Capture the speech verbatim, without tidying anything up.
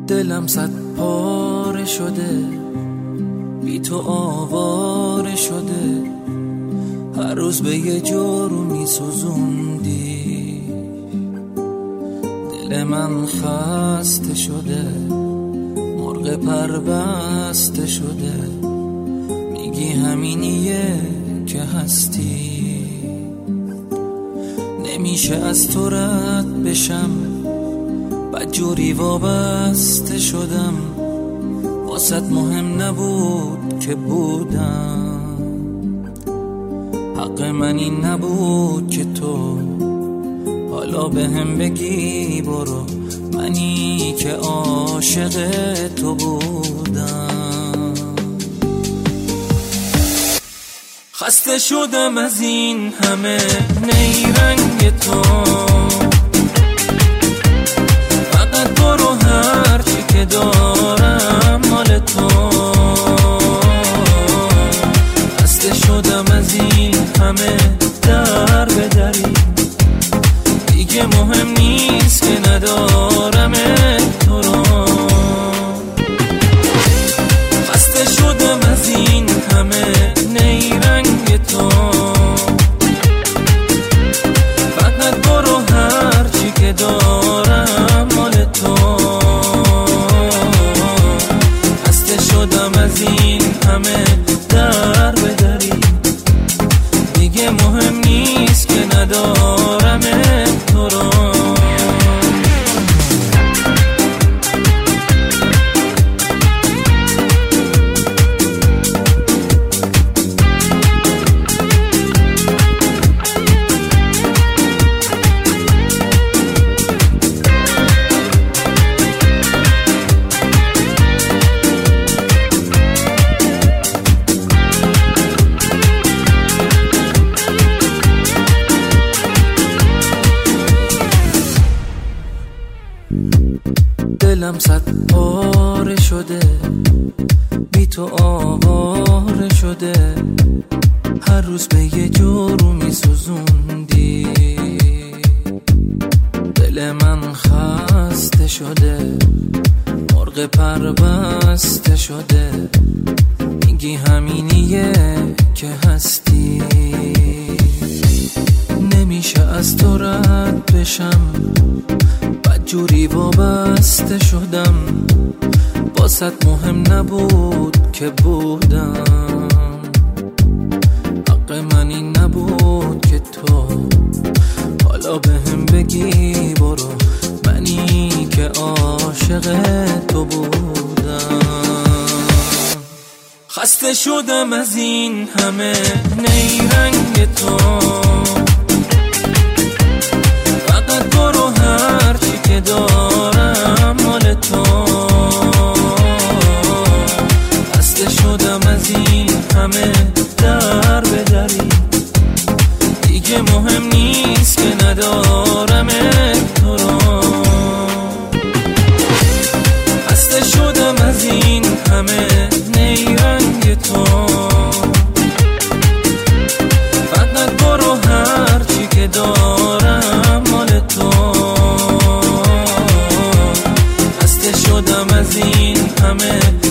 دلم صد پاره شده، بی تو آواره شده، هر روز به یه جورو می سوزوندی. دل من خسته شده، مرغ پر بسته شده، میگی همینیه که هستی. نمیشه از تو رد بشم، بدجوری وابسته شدم، واسط مهم نبود که بودم. حق من این نبود که تو حالا به هم بگی برو، منی که عاشق تو بودم. خسته شدم از این همه نیرنگ تو، فقط برو هرچی که دارم مال تو. خسته شدم از این همه در به دری، دیگه مهم نیست که ندارم تو رو. خسته شدم از این همه نیرنگ تو، فقط برو هرچی که دارم مال تو. خسته شدم از این همه در به دری، دیگه مهم نیست که ندارم تو رو. دلم صد پاره شده، بی تو آواره شده، هر روز به یه جورو می سوزوندی. دل من خسته شده، مرغ پر بسته شده، میگی همینیه که هستی. نمیشه از تو رد بشم، بدجوری وابسته شدم، واسط مهم نبود که بودم. حق من این نبود که تو حالا به هم بگی برو، منی که عاشق تو بودم. خسته شدم از این همه نیرنگ تو، فقط برو هرچی که دارم مال تو. خسته شدم از این همه در به دری، دیگه مهم نیست که ندارم تو رو. خسته شدم از این همه نیرنگ تو، فقط برو هرچی که دارم مال تو. خسته شدم از این همه